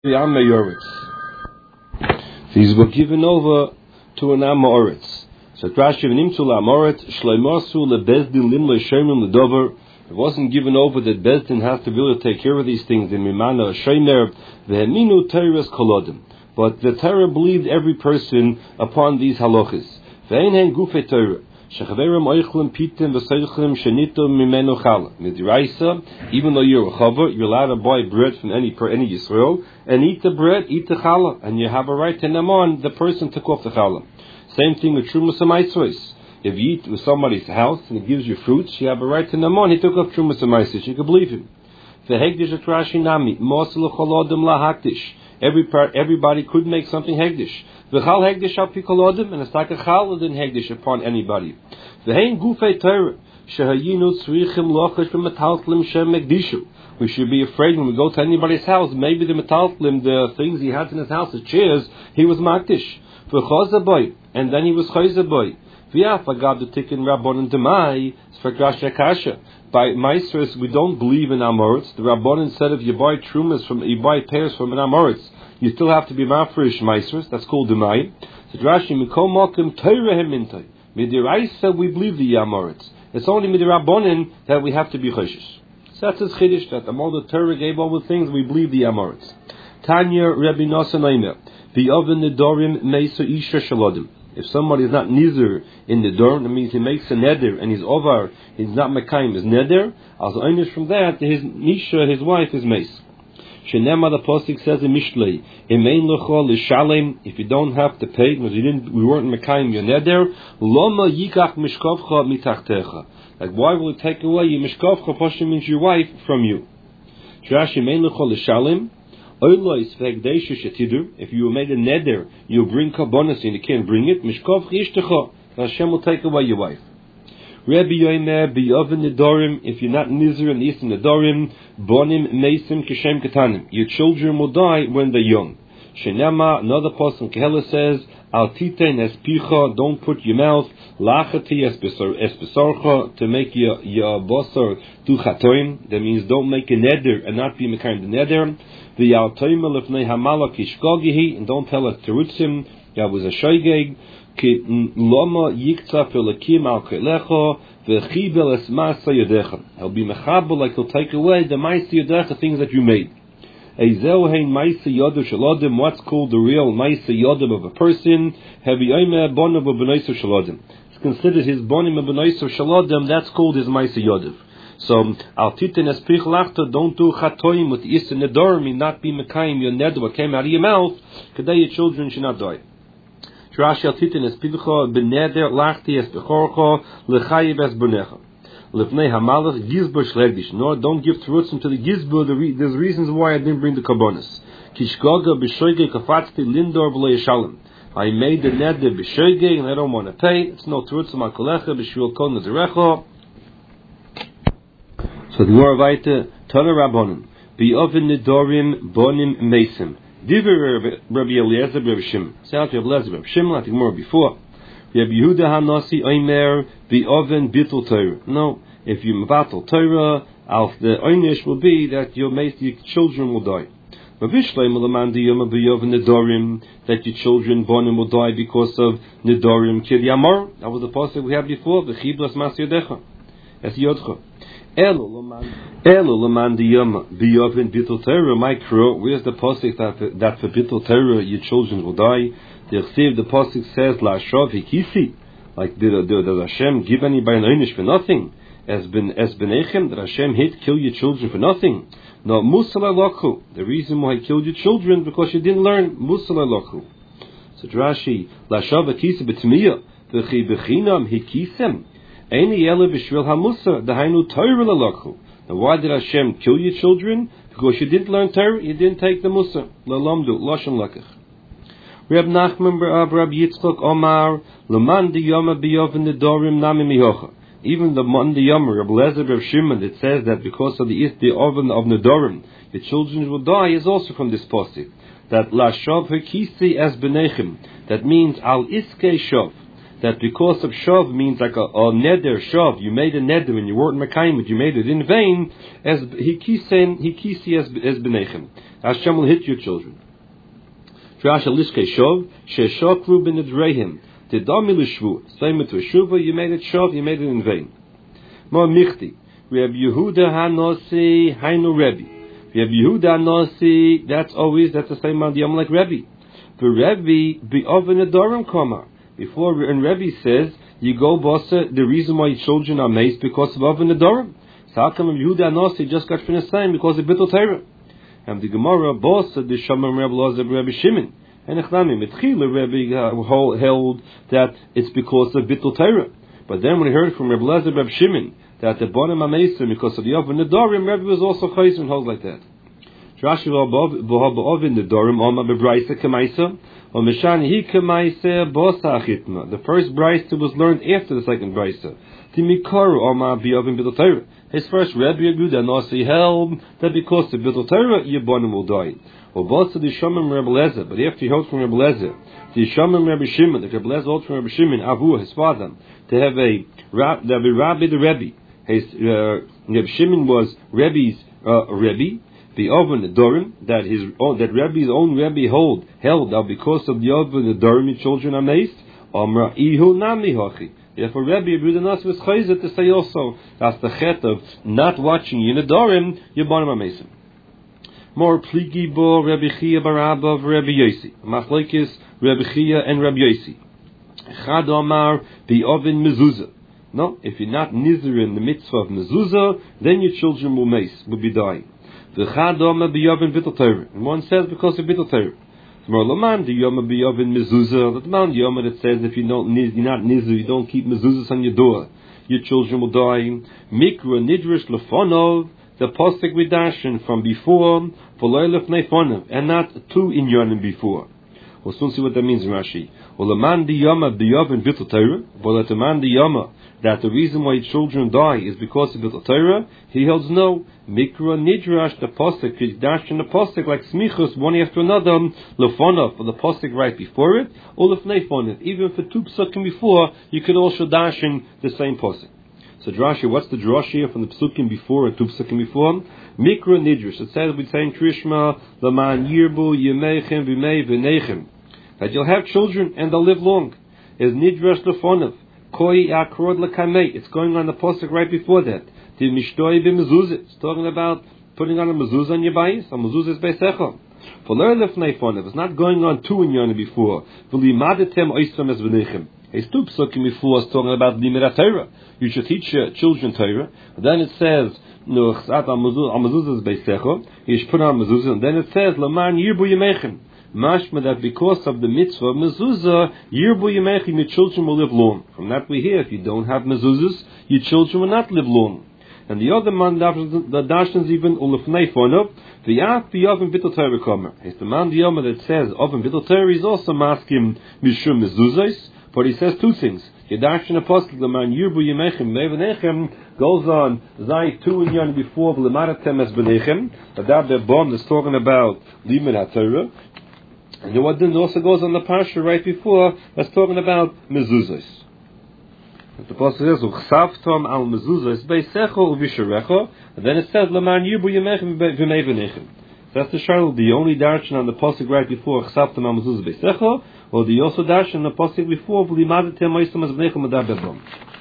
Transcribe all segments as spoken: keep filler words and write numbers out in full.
These were given over to an Amoritz. So Rashi v'nimtzu la'amoritz shleimasu lebezdin lim le'shemim ledover. It wasn't given over that Bezdin has to really take care of these things in Mimana Shemer v'heminu teres kolodim. But the Torah believed every person upon these halachas. Ve'ein hen gufei Torah. Shechaverim oichlim pitim v'seichlim shenitum mimenu chala. Midiraisa, even though you're a chaver, you're allowed to buy bread from any any Yisrael and eat the bread, eat the chala, and you have a right to naman. The person took off the chala. Same thing with Trumas HaMaisros. If you eat with somebody's house and he gives you fruits, you have a right to naman. He took off Trumas HaMaisros. You can believe him. V'hegdish atrashi nami mosel cholodim lahakdish. Every part, everybody could make something hegdish. V'chal hegdish al pi kolodim, and it's like a chal than hegdish upon anybody. V'hein gufei Torah shehayinu tzrichim lochash v'metaltlim shem megdishu. We should be afraid when we go to anybody's house. Maybe the metaltlim, the things he had in his house, the chairs, he was makdish. V'chozaboy, and then he was chozaboy. V'yaf agad the tikkun rabbonin demai sfakasha kasha. By Maisros, we don't believe in Amoritz. The Rabbanan said if you buy trumas from, you buy pears from an Amoritz, you still have to be mafresh Maisros. That's called Demai. So Rashi, Mikom Mokim Torah Hemintai. Midiraisa, we believe the Amoritz. It's only Midirabbanan that we have to be choshish. So that's his chiddush, that the more the Torah gave all the things, we believe the Amoritz. Tanya Rabbi Nosson Aimer. V'yoven Nedorim Meisa Isha Shalodim. If somebody is not nizer in the door, that means he makes a neder and he's over, he's not mekayim his neder. Also, einish from that, his nisha, his wife, is mace. Shenema, the pasuk says in Mishlei, Imein lecho l'shalem, if you don't have to pay, because you didn't, we weren't mekayim your neder, loma yikach mishkovcha mitachtecha. Like, why will it take away your mishkovcha? Pasha means your wife from you. Shrashi Imein lecho l'shalem. If you made a neder, you bring karbonas and you can't bring it. Mishkov chishtecha, Hashem will take away your wife. Rabbi Yomer b'yoven nedorim. If you're not nizer and east nedorim, bonim meisim kishem ketanim. Your children will die when they're young. Shenema, another person Kehela says, al titen espicha, don't put your mouth lachati espesarcha, to make your your bosar tu chatoim. That means don't make a neder and not be mekayim the neder. The Yaltoimel of Nehamala Kishkogihi, and don't tell us Terutzim, that was a Shoigeg, Ki Loma Yikta Pelakim Al Kelecho, Vechibel Esma Sayadecha. He'll be Mechabel, like he'll take away the Maisa Yadecha, things that you made. Ezel Hein Maisa Yodu Shalodim, what's called the real Maisa Yodim of a person, Hevi Oime Bonav Benoiso Shalodim. It's considered his Bonim Benoiso Shalodim, that's called his Maisa Yodim. So, al titin espich lachta, don't do chatoim with is in the dormi, not be mekayim your neder what came out of your mouth, kadei your children should not die. Shrashi al titin espicha beneder lachti espichorcha lechayiv es bonecha. Lefnei hamalach gizbo shlegdish. No, don't give terutzim to the gizbo. The re- there's reasons why I didn't bring the karbonis. Kishgoga b'shoige kafatzti lindor v'lo yeshalem. I made the neder b'shoige and I don't want to pay. It's no terutzim al kolecha b'shul kol nazarecha. So the Gemara weiter, Tana Rabbanon, B'yoven Nedorim Bonim Mesim. Diver Rabbi Eliezer Rabbi Shimon. Sounds Rabbi Eliezer Rabbi Shimon, like the Gemara before. Rabbi Yehuda HaNasi Omer B'yoven Bittul Torah. No, if you mevatel Torah, the einish will be that your your children will die. That your children Bonim will die because of Nedorim Kid Yamor. That was the pasuk we had before. The Chiblas Mas Yodecha. Es Yodcha. Elo leman diyama biyovin bittul Torah. My crow, where's the pasuk that that for bittul Torah your children will die? The the pasuk says la shav hikisi. Like did, did, did Hashem give anybody an einish for nothing? As ben as benechem, that Hashem hit kill your children for nothing? No, musala lokhu. The reason why he killed your children because you didn't learn musala lokhu. So Rashi la shav hikisi b'tmiya v'chi b'chinam hikisem. Now why did Hashem kill your children? Because you didn't learn Torah, you didn't take the Musa. Lalamdu, Lashon Lakach. Reb Nachman Reb Yitzchok Omar, Laman Diyama Biyoven Nedorim Nami Mihocha. Even the Man Diyama, Reb Lezer Reb Shimon, it says that because of the Is the oven of Nedorim, your children will die, is also from this pasuk. That La Shav Hekisi as Benechim. That means Al Iske Shav. That because of shav means like a, a neder shav, you made a neder and you weren't mekayim, but you made it in vain. As he kisen, he kisi as as benechem. Hashem will hit your children. Drasha liskei shov sheshokru b'nedreihim tidami l'shvu. Same with Shuva, you made it shov, you made it in vain. More michti. Reb Yehuda Hanosi Hainu Rebbe. Reb Yehuda Hanosi, that's always, that's the same Mandiyam like Rebbe. The Rebbe be oven adorim koma. Before, and Rebbe says, you go bossa, the reason why your children are maced because of oven adorim. So how come Reb Yehuda Hanosi just got finished saying because of Bittul Torah? And the Gemara bossa, the Shamam Reb Lozer Rebbe Shimon. And Echnami, Mitchila Rebbe held that it's because of Bittul Torah. But then when he heard from Reb Lozer Rebbe Shimon, that the Bonim Amesim, because of the Oven Nedarim, Rebbe was also Chayz and holds like that. Rashi Oven Nedarim, Oma Bebraisa Kamaisa, or Meshani Hi Kamaisa, Bosa Achitma. The first Braisa was learned after the second Braisa. Timikaru Oma Beoven B'Tol Torah. His first Rebbe Yehuda Nasi held that because of B'Tol Torah, your Bonim will die. Or Bosa the Shomim Rebbe Lezer, but after he held from Rebbe Lezer, the Shomim Rebbe Shimon, the Rebbe Lezer held from Rebbe Shimon, Avu, his father, to have a Rabbi the Rebbe. His uh, Reb Shimon was Rebbe's uh, Rebbe, the Oven Adorim, that his own, that Rebbe's own Rebbe hold held that because of the Oven Adorim, your children are maced. Amra Ihu Nami Hachi. Therefore, Rebbe Yehuda Nas was chayzer to say also that's the chet of not watching Yin Adorim, your bonim are maced. More pligi bo Rebbe Chia Barabba of Rebbe Yosi. Machlekes Rebbe Chia and Rebbe Yosi. Chad Omar the Oven Mezuzah. No, if you're not nizir in the mitzvah of mezuzah, then your children will mace, will be dying. The chadoma biyovin bittul Torah. And one says because of bittul Torah. More laman the yoma biyovin mezuzah. The man yoma that says if you don't niz, you're not nizir, you don't keep mezuzahs on your door, your children will die. Mikra nidrish lefonov. The postek vidashin from before, v'loy lefnei fonov, and not two in yonim before. We'll soon see what that means in Rashi. Well, the man the yoma biyovin bittul Torah. Well, the man the yoma that the reason why children die is because of the Torah, he holds no. Mikra nidrash, the postek, dash in the postek like smichus, one after another, lefonov, for the postek right before it, or lefnei fonov. Even for two psukim before, you could also dash in the same postek. So Drashi, what's the drash here from the psukim before and two psukim before? Mikra nidrash. It says we're saying Krishma, Laman yirbu yemechem v'mei v'nechem, that you'll have children and they'll live long. Is nidrash lefonov. Koi akrod lekamei. It's going on the posuk right before that. The mishtoi b'mezuzah. It's talking about putting on a mezuzah on your bayis. A mezuzah is beisecha. For lear lefnei fonav. It's not going on two in yonah before. V'limadetem oisam es v'nechem. It's two psukim before. It's talking about limud Torah. You should teach your children Torah. Then it says no chsat al mezuzah is beisecha. You should put on mezuzah. And then it says laman yirbu yemechem. Mashma that because of the mitzvah of mezuzah, yirbu yemechim, your children will live long. From that we hear, if you don't have mezuzahs, your children will not live long. And the other man, the dashans even ulefnei fonov, v'yaf v'yavim bittul Torah kamer. It's the man the Yoma that says oven bittul Torah is also maskim mishum mezuzahs, but he says two things. Yadashin apostle the man yirbu yemechim mevenechem goes on zay two in yon before v'lemaratem es benechem. That the bomb is talking about limud Torah. And the one also goes on the parsha right before that's talking about mezuzahs. The pasuk says uchsavtom al mezuzahs beisecho uvisharecho, and then it says laman yibu yemechem v'mei v'nechem. That's the shaul, the only darshan on the pasuk right before uchsavtom al mezuzahs beisecho, or the also darshan on the pasuk before v'limadetem oisam as v'nechem adar bebom.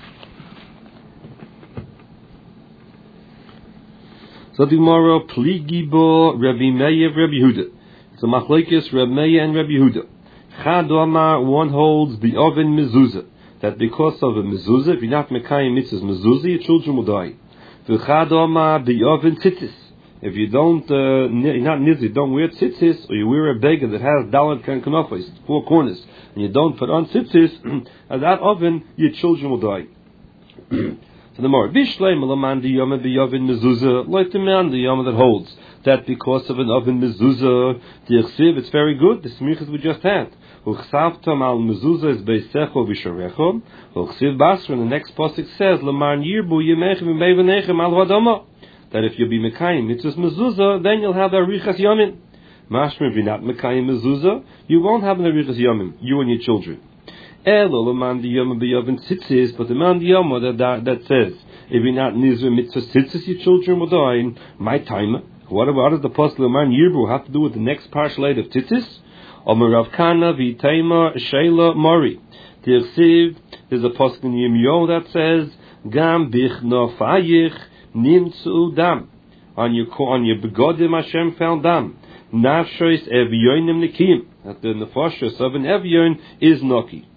So the Gemara pligi bo Rabbi Meir Rabbi Yehuda. So machlekes Reb Meir and Reb Yehuda. Chad Omar, one holds the oven mezuzah, that because of a mezuzah, if you're not mekayim mitzvahs mezuzah, your children will die. V'chad Omar the oven tzitzis. If you don't, uh, you're not nizir, don't wear tzitzis, or you wear a beggar that has dalet kanofos, four corners, and you don't put on tzitzis, at that oven, your children will die. So the more bishlei malaman the yoma the oven mezuzah, like the man the yoma that holds that because of an oven mezuzah, the chsiv, it's very good. The smichas we just had. Uchsavtam al mezuzah is beisecho v'sharecho. Uchsiv basra. And the next pasuk says, "Laman yirbu yemechem v'mei al vadama." That if you be mekayim mitzvahs mezuzah, then you'll have a riches yamin. Mashma, if you're not mekayim mezuzah, you won't have a riches yamin. You and your children. Elo laman the yoma b'yovin tzitzis, but the man the yoma that that says if you're not nizra mitzvah tzitzis, your children will die. My time. What, what does the Pasuk Leman Yirbu have to do with the next parshlate of Tzitzis? Omer Rav Kana v'Itema Sheila Mori. Tirsiv, there's a Pasuk in Yirmiyahu that says, Gam bichnofayich nimtzu dam. On your on your begodim Hashem found dam. Nafshois evyonim nikim. That the nefashos of an evyon is noki.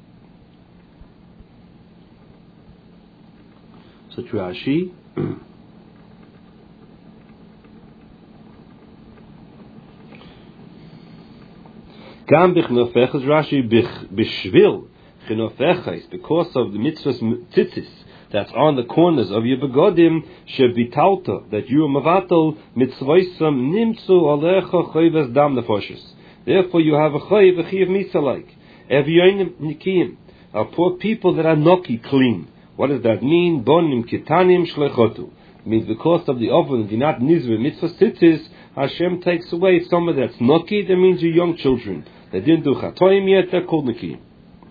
So Rashi. Gam bichnofechas Rashi bishvil chinofechas, because of the mitzvahs tzitzis that's on the corners of your begodim, shevitalta, that you are mavatal mitzvaysam nimtzu alecha chayvas dam nefashos. Therefore, you have a chayv a chayv misa like evyonim nikim, are poor people that are noki, clean. What does that mean? Bonim kitanim shlechotu. It means because of the oven, do not nizve mitzvah tzitzis, Hashem takes away someone that's noki. That means your young children. They didn't do chatoim yet. They're called nikim.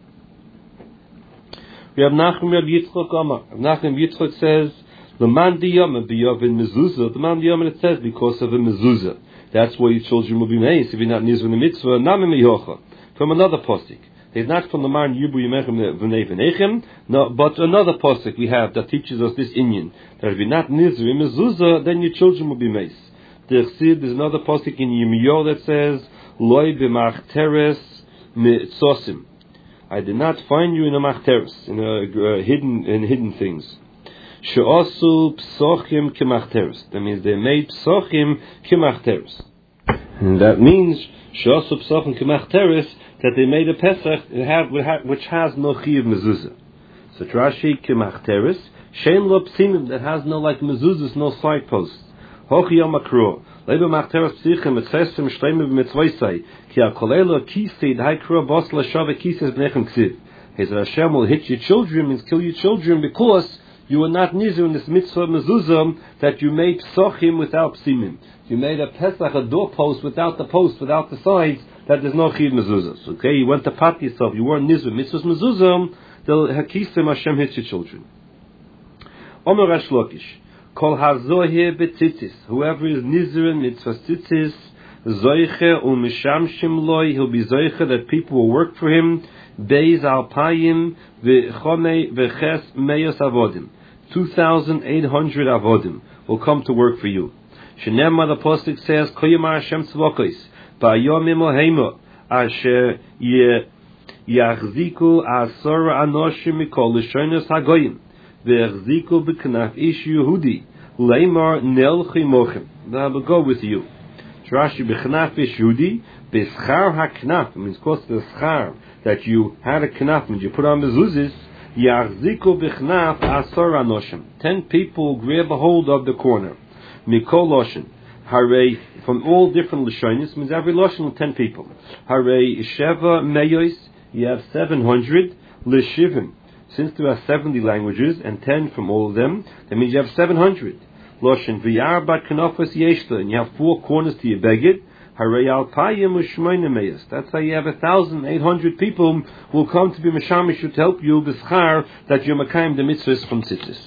We have Nachum Reb Yitzchok Amar. Nachum Yitzchok says, "L'man diyam biyavin mezuzah." The man diyam, it says because of a mezuzah. That's why your children will be made. If you're not nizve in the mitzvah, namim miyocha. From another pasuk. It's not from the man Yibu Yimechem V'nei V'nechem, no, but another pasuk we have that teaches us this inyan, that if you're not nizve in mezuzah, then your children will be made. There's another pasuk in Yirmiyahu that says, "Loi b'machteres mitzosim." I did not find you in a machteres, in a uh, hidden in hidden things. She'osu psochim k'machteres. That means they made psochim k'machteres. And that means she'osu psochim k'machteres, that they made a pesach which has no chiyuv mezuzah. So Rashi k'machteres, shein lo psimim, that has no like mezuzahs, no side posts. Hochi yom akro. Lebe machteres psichim etzesem shleimim b'mitzvaysai ki akolelo kisid hai kro bos l'shave kises b'nechem ksiv. His Hashem will hit your children, means kill your children, because you were not nizu in this mitzvah mezuzah that you made psochim without psimim. You made a pesach, a doorpost without the post, without the sides, that there's no chiv mezuzah. So, okay, you went to pat yourself, you weren't nizu mitzvahs mezuzah, the hakisim Hashem hits your children. Omer Resh Lakish. Kol hazohe betzitzis. Whoever is nizir in mitzvah tzitzis, zoiche u'mishamshim loi, he'll be zoiche that people will work for him. Beis alpayim v'chomei v'ches meyos avodim. Two thousand eight hundred avodim will come to work for you. Shenemar, the pasuk says, Koyamar Hashem tzvokos, ba'yomim ohema, asher yachziku asora anoshim mikol l'shonos hagoyim. Ve'echziku b'knaf ish Yehudi leimar nel chimochem. That will go with you. Rashi b'knaf ish Yehudi b'schar haknaf, means cost the schar that you had a knaf and you put on mezuzis. Yachziku b'knaf asor anoshim. Ten people grab a hold of the corner. Mikol loshen. Hare, from all different lashonis, means every loshen ten people. Hare sheva meyos, you have seven hundred l'shivim. Since there are seventy languages and ten from all of them, that means you have seven hundred. Loshen v'yar bat kanofas yeshla, and you have four corners to your beged. Harei alpayim u'shmoina meyas. That's how you have a thousand eight hundred people will come to be mashamish to help you b'schar that you makayim the mitzvahs from tzitzis.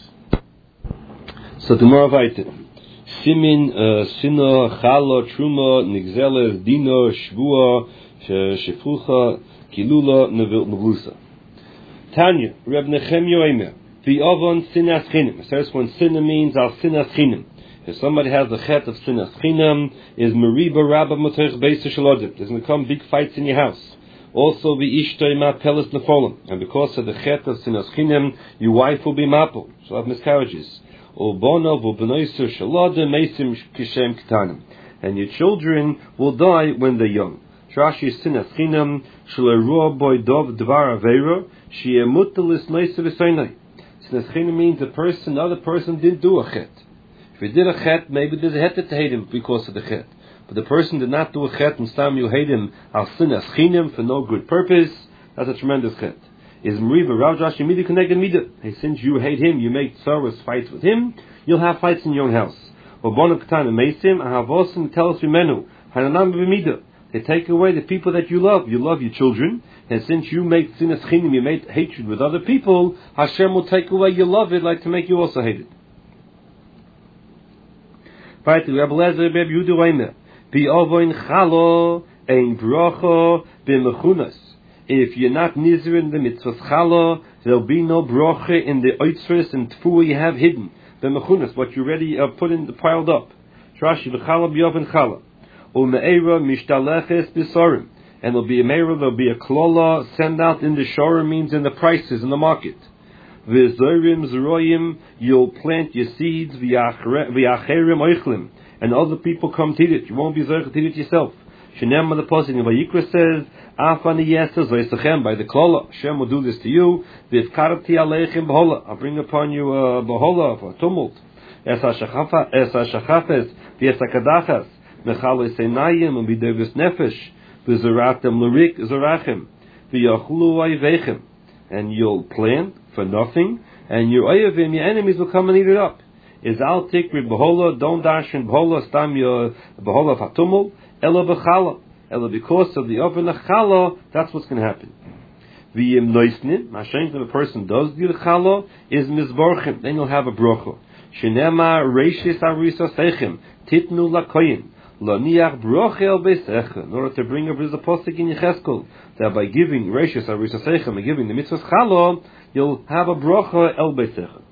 So the more weiter. Simin, sino, chalo, truma, nigzeles, dino, shvua, shefucha, kilula, nevlusa. Tanya, Reb Nechemya Omer, v'ovon sinas chinim. It says when sinna means al sinas chinim. If somebody has the chet of sinas chinam, is meriba rabba motech beis shalodim. There's going to come big fights in your house. Also, v'ishtoi ma pelis nefolim. And because of the chet of sinas chinam, your wife will be mapel. She'll have miscarriages. Ubono v'benoiser shalodim meisim kishem ketanim. And your children will die when they're young. Rashi sinas chinam shleruah boy dov dvar aveira she'emut l'sneisa v'seinai. Sinas chinam means a person, another person didn't do a chet. If he did a chet, maybe there's a heter to hate him because of the chet. But the person did not do a chet, and some you hate him al sinas chinim for no good purpose. That's a tremendous chet. Is Meriva Rav Rashi Mida connected Mida? Hey, since you hate him, you make sorrows fights with him, you'll have fights in your own house. Obonu Ketana Meisim, Ahavosim tells Vimenu, Hananam Vimida. They take away the people that you love. You love your children, and since you make sinas chinim, you make hatred with other people, Hashem will take away your love it, like to make you also hate it. Right, Rabbi Lezer, Rabbi Yehuda Oimer. Bi'ovoin chalo ein brocha b'mechunas. If you're not nizer in the mitzvah chala, there'll be no brocha in the oitzris and tfuah you have hidden. B'mechunas, what you already uh, put in, piled up. Rashi v'chala b'yoven chala. U'me'era mishtaleches b'sorim. And there'll be a meira, there'll be a klola, send out in the shorim, means in the prices in the market. V'zorim zroyim, you'll plant your seeds, v'acherim oichlim. And other people come to it. You won't be zoich to it yourself. Shenem on the posting of Vayikra says, Afani yesas v'yisachem, by the klola, Hashem will do this to you. V'ivkarati aleichem b'hola, I'll bring upon you a b'hola, for a tumult. Es ha-shachafes, v'es ha-kadachas, mechalo seinayim, and b'devis nefesh, v'zeratem l'rik zerachem, v'yachlu ayvechem. And you'll plant for nothing, and your oyevim, your enemies, will come and eat it up. Is al tikri b'hola, don't dash in b'hola, stam your b'hola fatumul, ela b'chala, ela because of the oven chala, that's what's going to happen. V'yim noisnin, mashenk if a person does do the chala, is mizborchim, then you'll have a brocha. Shenema reishis arisa seichem, titnu lakoyin, lo niach brocha el beisecha, in order to bring up the postik in Yecheskel, that by giving reishis arisa seichem, by giving the mitzvah chala, you'll have a brocha el beisecha.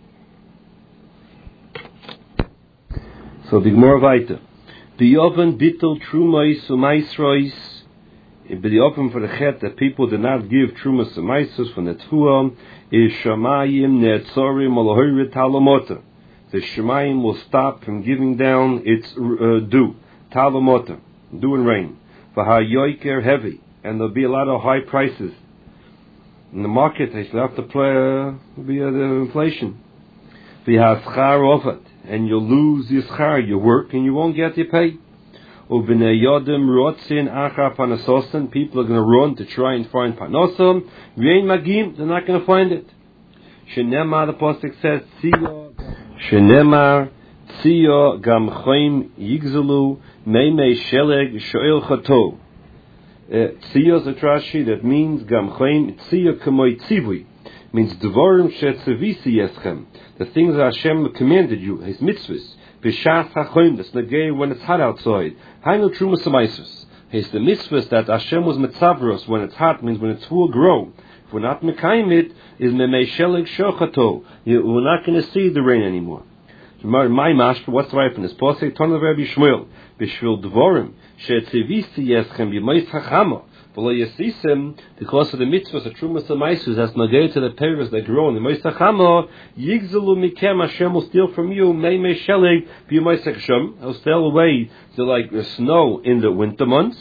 So the Gemara Vayta, the oven bittul trumais umaisrois, but the oven for the chet that people do not give trumas umaisos from the tfuah is shamayim ne'etzorim alohirit talamota. The shamayim will stop from giving down its uh, dew, talamota, dew and rain. V'hayoiker heavy, and there'll be a lot of high prices in the market. They still have to play uh, be uh, the inflation. V'haschar ofat. And you'll lose your schar, your work, and you won't get your pay. Ubnei yodim rotzin achar panasosan. People are going to run to try and find panosam. V'ein magim, they're not going to find it. Shenemar, the pasuk says, Tziyo, Shenemar, Tziyo gam choim yigzelu meimei sheleg shoel chato. Tziyo is a trashi that means gam choim tziyo kamoi tzivui. Means dvorim shetzavisi yeschem. The things that Hashem commanded you, His mitzvahs, b'shas hachoim, that's negay when it's hot outside. Hainu trumas amaisus. His the mitzvahs that Hashem was mitzavros when it's hot, means when it's will grow. If we're not mekayim it, is memei sheleg shochato. We're not going to see the rain anymore. My mashma, what's the right from this? Posei ton of Rabbi Shmuel, b'shvil dvorim shetzavisi yeschem b'mois hachama. Because of the mitzvahs, the trumas and maisus, that's negay to the pears that grow in the moisachama, yigzelu mikem, Hashem will steal from you, mei mei sheleg, b'yomoisach He'll steal away to like the snow in the winter months.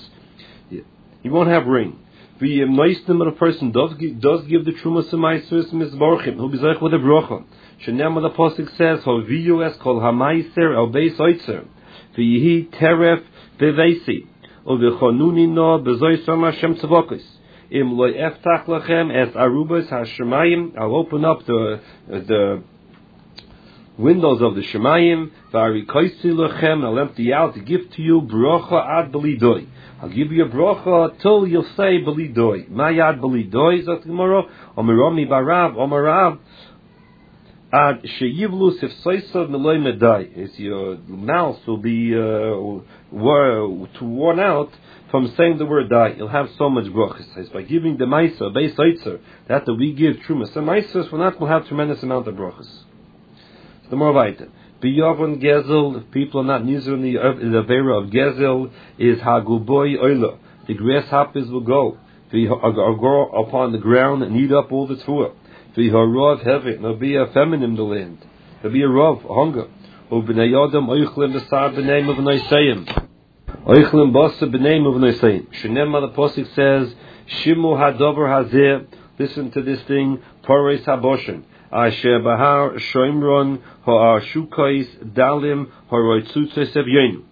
You won't have rain. The noistim of a person does give, does give the trumas and maisus mizborchim. He'll be zayich with a brocha. Shenem the pasuk says, Hoviyu es kol hamaiser el beis oitzer, v'yihi teref bevesi. Uvechonunino bezoisam Hashem tzavokis. Im lo eftach lachem es arubas hashemayim. I'll open up the the windows of the shemayim. V'arikoisi lachem. I'll empty out to give to you brocha ad belidoi. I'll give you a brocha till you'll say belidoi. Mayad belidoi zot gemara. Omeromi barav omarav. Ad sheyivlu sifsoisav meloi medai. Is your mouth will be uh, wor- to worn out from saying the word die. You'll have so much brachas. It's by giving the maisa, beis oitzer, that that we give trumas. The maisas will not will have tremendous amount of brachas. The more weiter. Biyavon gezel, if people are not nizer in the the vera of gezel, is haguboi oila. The grasshoppers will go, will go upon the ground and eat up all the tfuah. V'harov heavy, there'll be a famine in the land. There'll be a rov, a hunger. U'b'nei yodam oichlim b'sar b'neim of noisayim. Oichlim b'asa b'neim of noisayim. Shenemah, the posik says, Shimu hadover hazeh, listen to this thing, Pareis haboshen. Asher bahar shoimron ha'ar shukais dalim ha'roitzutzes evyeinu.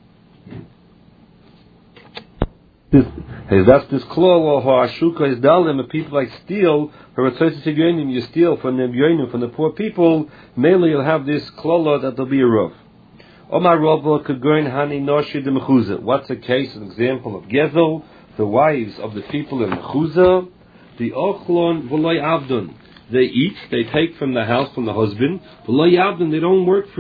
This, that's this claw or Hashuka is dalim, and people like steal, or you steal from the from the poor people, mainly you'll have this klala that there'll be a rov. Omar Rabba could go in Hani Noshi de Mechuzah. What's a case, an example of Gezel, the wives of the people in Mechuzah, the Ochlon V'loy Abdon. They eat, they take from the house from the husband, V'loy Abdon, they don't work for